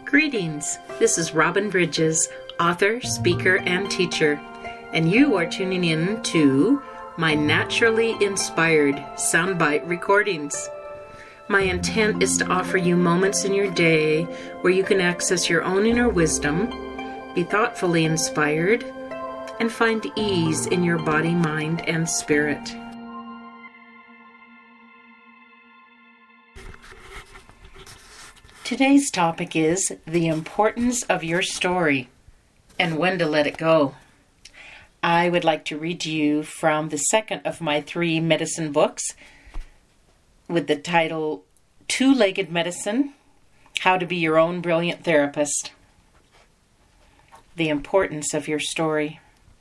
Greetings, this is Robin Bridges, author, speaker, and teacher, and you are tuning in to my naturally inspired soundbite recordings. My intent is to offer you moments in your day where you can access your own inner wisdom, be thoughtfully inspired, and find ease in your body, mind, and spirit. Today's topic is the importance of your story and when to let it go. I would like to read to you from the second of my 3 medicine books with the title Two-Legged Medicine, How to Be Your Own Brilliant Therapist. The importance of your story.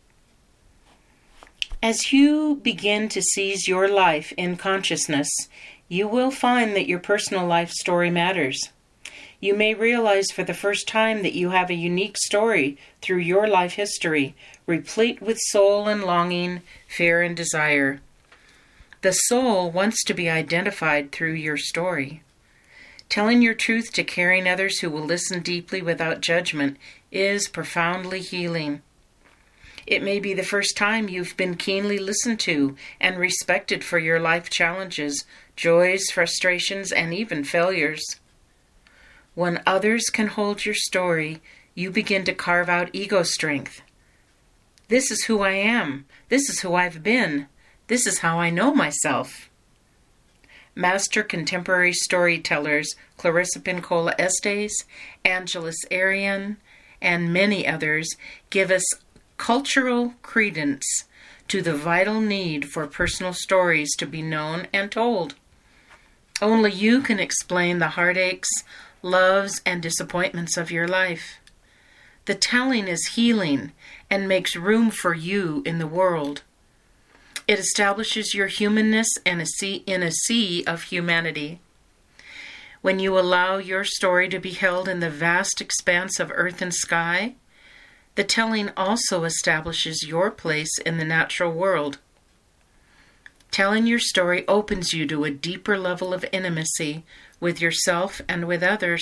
As you begin to seize your life in consciousness, you will find that your personal life story matters. You may realize for the first time that you have a unique story through your life history, replete with soul and longing, fear and desire. The soul wants to be identified through your story. Telling your truth to caring others who will listen deeply without judgment is profoundly healing. It may be the first time you've been keenly listened to and respected for your life challenges, joys, frustrations, and even failures. When others can hold your story, you begin to carve out ego strength. This is who I am. This is who I've been. This is how I know myself. Master contemporary storytellers Clarissa Pinkola Estes, Angeles Arrien, and many others give us cultural credence to the vital need for personal stories to be known and told. Only you can explain the heartaches, loves, and disappointments of your life. The telling is healing and makes room for you in the world. It establishes your humanness in a sea of humanity. When you allow your story to be held in the vast expanse of earth and sky, the telling also establishes your place in the natural world. Telling your story opens you to a deeper level of intimacy with yourself and with others.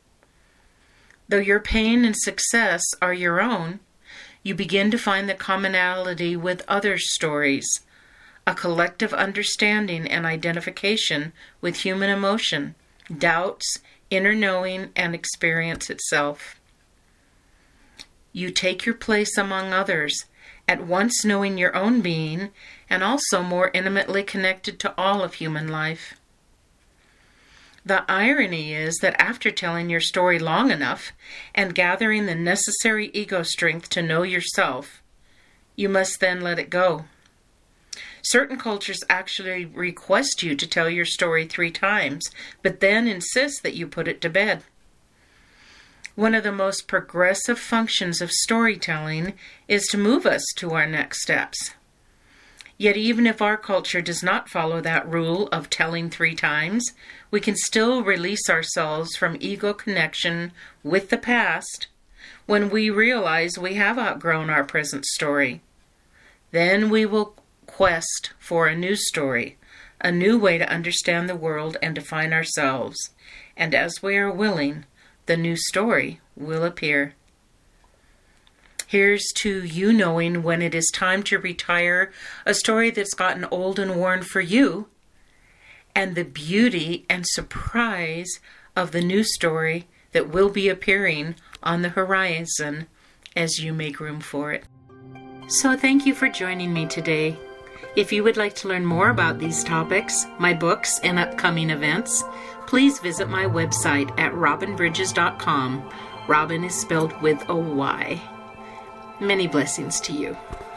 Though your pain and success are your own, you begin to find the commonality with others' stories, a collective understanding and identification with human emotion, doubts, inner knowing, and experience itself. You take your place among others, at once knowing your own being and also more intimately connected to all of human life. The irony is that after telling your story long enough and gathering the necessary ego strength to know yourself, you must then let it go. Certain cultures actually request you to tell your story 3 times, but then insist that you put it to bed. One of the most progressive functions of storytelling is to move us to our next steps. Yet even if our culture does not follow that rule of telling 3 times, we can still release ourselves from ego connection with the past when we realize we have outgrown our present story. Then we will quest for a new story, a new way to understand the world and define ourselves. And as we are willing, the new story will appear. Here's to you knowing when it is time to retire a story that's gotten old and worn for you, and the beauty and surprise of the new story that will be appearing on the horizon as you make room for it. So thank you for joining me today. If you would like to learn more about these topics, my books, and upcoming events, please visit my website at robinbridges.com. Robin is spelled with a Y. Many blessings to you.